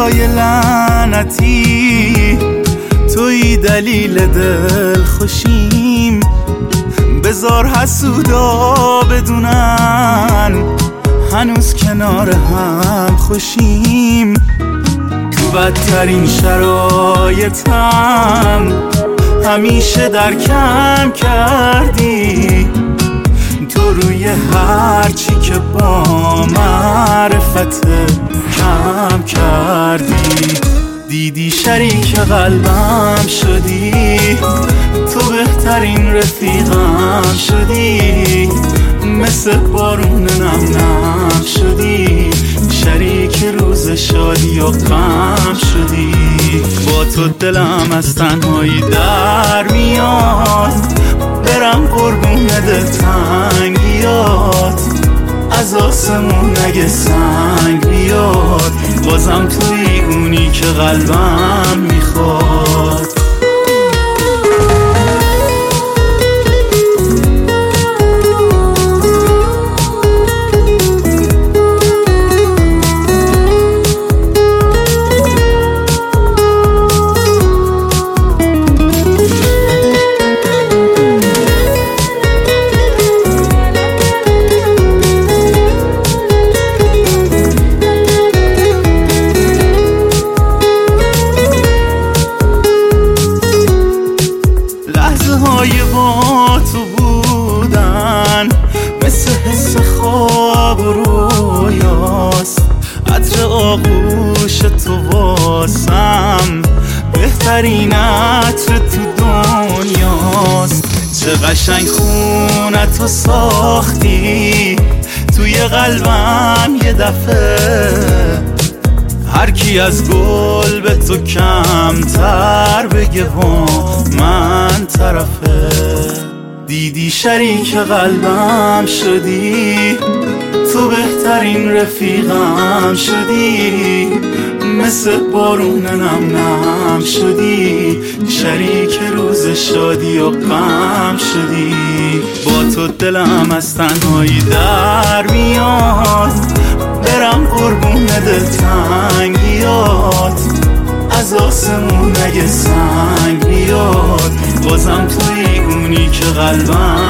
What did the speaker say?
خدای لعنتی، توی دلیل دل خوشیم. بذار حسودا بدونن هنوز کنار هم خوشیم. تو بدترین شرایطم همیشه درکم کردی، تو روی هرچی که با معرفت کم کردی. دیدی شریک قلبم شدی، تو بهترین رفیقم شدی. مثل بارون نم نم شدی، شریک روز شادی و غم شدی. با تو دلم از تنهایی در میاد، برم قربون دلتنگیات. از آسمون اگه سنگ بیاد، بازم توی اونی که قلبم میخواد. با تو بودن مثل حس خواب و رویاست. عطر آغوش تو واسم بهترین عطر تو دنیاست. چه قشنگ خونتو ساختی توی قلبم یه دفعه. هر کی از گل به تو کمتر بگه و من طرفه. دیدی شریک قلبم شدی، تو بهترین رفیقم شدی. مثل بارون نم نم شدی، شریک روز شادی و غم شدی. با تو دلم از تنهایی در میاد، برم قربون دلتنگیات. از آسمون اگه سنگ بیاد، بازم توی اونی که قلبم